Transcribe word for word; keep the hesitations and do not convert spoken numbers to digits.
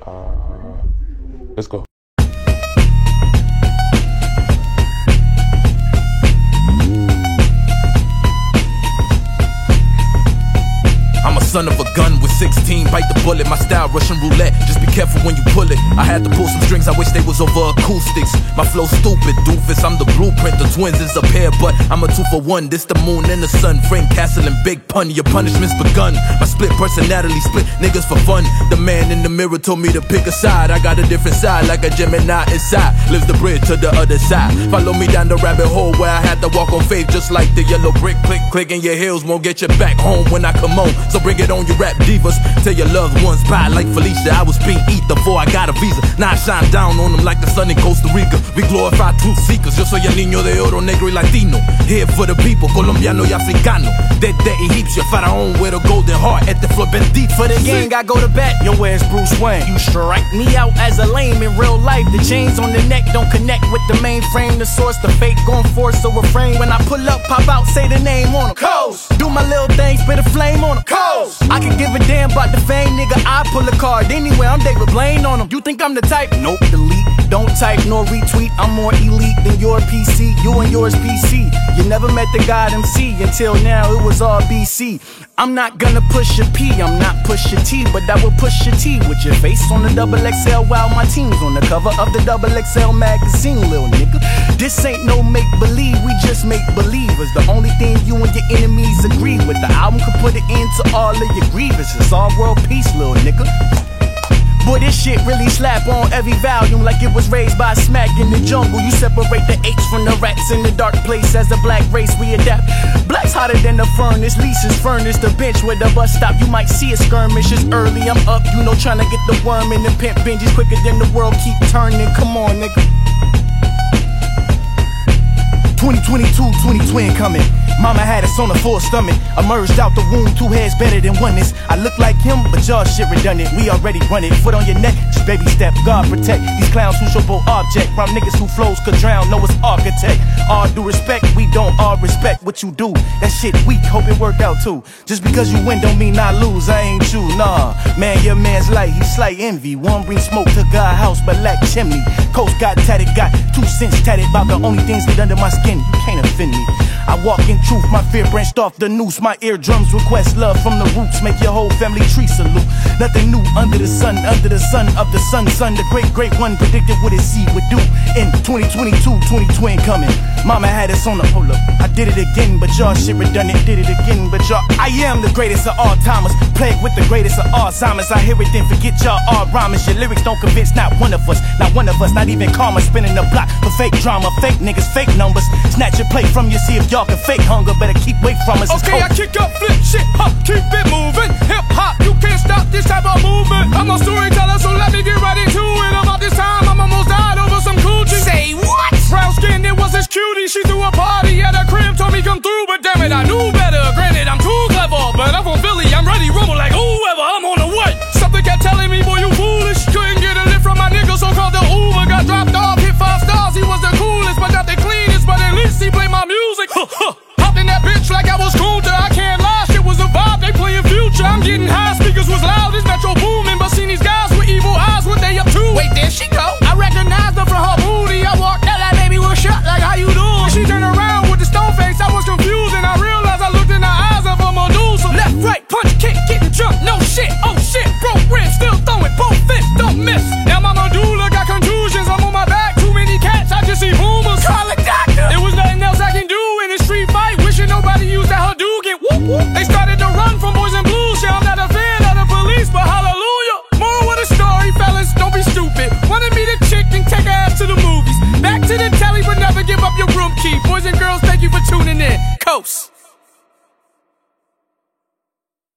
Uh, let's go. I'm a son of a gun with sixteen, bite the bullet, my style Russian roulette, just be careful when you pull it. I had to pull some strings, I wish they was over acoustics. My flow stupid, doofus, I'm the blueprint, the twins is a pair, but I'm a two for one. This the moon and the sun, Frank Castle and Big Pun, your punishment's begun. My split personality, split niggas for fun. The man in the mirror told me to pick a side, I got a different side, like a Gemini inside. Lives the bridge to the other side, follow me down the rabbit hole where I had to walk on faith, just like the yellow brick. Click, click, and your heels won't get you back home when I come home. So bring it on, you rap divas. Tell your loved ones bye like Felicia. I was being eat before I got a visa. Now I shine down on them like the sun in Costa Rica. We glorify truth seekers. Yo soy el niño de oro, negro y latino. Here for the people, colombiano y africano. Desde egipcio, faraón with a golden heart. At the floor bendito. For the gang, I go to bat. Yo, where's Bruce Wayne? You strike me out as a lame in real life. The chains on the neck don't connect with the mainframe. The source, the fake gon' force a refrain. When I pull up, pop out, say the name on them. Coast. Do my little thing, spit a flame on them. Coast. I can give a damn about the fame, nigga. I pull a card anywhere. I'm David Blaine on them. You think I'm the type? Nope, delete. Don't type nor retweet. I'm more elite than your P C. You and yours P C. You never met the God M C until now. It was all B C. I'm not gonna push your P. I'm not push your T, but I will push your T with your face on the double X L while my team's on the cover of the double X L magazine, little nigga. This ain't no make believe. We just make believers. The only thing you and your enemies agree with. The album could put an end to all of your grievances. All world peace, little nigga. Boy, this shit really slap on every volume like it was raised by smack in the jungle. You separate the apes from the rats in the dark place. As a black race, we adapt. Black's hotter than the furnace. Lisa's furnace, the bench where the bus stop. You might see a skirmish. It's early, I'm up. You know, trying to get the worm in the pimp binges quicker than the world keep turning. Come on, nigga. twenty twenty-two, twenty twin coming. Mama had us on a full stomach. Emerged out the womb, two heads better than oneness. I look like him, but y'all shit redundant. We already run it. Foot on your neck, just baby step. God protect these clowns who show both object. From niggas who flows could drown, know it's architect. All due respect, we don't all respect what you do. That shit weak, hope it worked out too. Just because you win don't mean I lose, I ain't you, nah. Man, your man's light, he slight envy. One bring smoke to God house, but lack chimney. Coast got tatted, got two cents tatted. About the only things that under my skin, you can't offend me. I walk in truth, my fear branched off the noose. My eardrums request love from the roots. Make your whole family tree salute. Nothing new under the sun, under the sun of the sun, son. The great, great one predicted what his seed would do. In twenty twenty-two, twenty twin coming. Mama had us on the hold up. I did it again, but y'all shit redundant. Did it again, but y'all. I am the greatest of all timers. Plagued with the greatest of Alzheimer's. I hear it, then forget y'all all rhymers. Your lyrics don't convince not one of us. Not one of us, not even karma. Spinning the block for fake drama. Fake niggas, fake numbers. Snatch your plate from you, see if y'all can fake hunger. Better keep away from us. Okay, I kick up, flip shit, hop, keep it moving. Hip hop, you can't stop this type of movement. I'm a storyteller, so let me get right into it. About this time, I'm almost died over some coochie. Say what? Brown skin, it was this cutie. She threw a party at her crib, told me come through, but damn it, I knew better. Granted, I'm too clever, but I'm from Philly, I'm ready, rumble like whoever. I'm on the way. Something kept telling me, boy, you foolish. Couldn't get a lift from my nigga, so called the Uber. Got dropped off, hit five stars. He was the coolest, but not the cleanest. But at least he played my music. Hopped in that bitch like I was Kunta. I can't lie, shit was a vibe. They playing Future. I'm getting high, speakers was loud. This metro booming, but seen these guys with evil eyes. What they up to? Wait, there she go. I recognized her from her booty. I walked out, that baby was shot. Like how you doing? She turned around with the stone face. I was confused and I realized I looked in the eyes of a Medusa. Left, right, punch, kick, getting jumped. No shit, oh shit, broke ribs, still throwing both fists, don't miss. Now my medulla got contusions. I'm on my back, too many cats. I just see boomers. Call a doctor. It was nothing else I can do in a street fight. Wishing nobody used that Hadouken. Whoop, whoop. They started to run from boys in blue. Yeah, I'm not a fan of the police, but hallelujah. Moral of the story, fellas, don't be stupid. Wanted me to chick and take her ass to the movies. Back to the telly, but never give up your room key. Boys and girls, thank you for tuning in. Coast.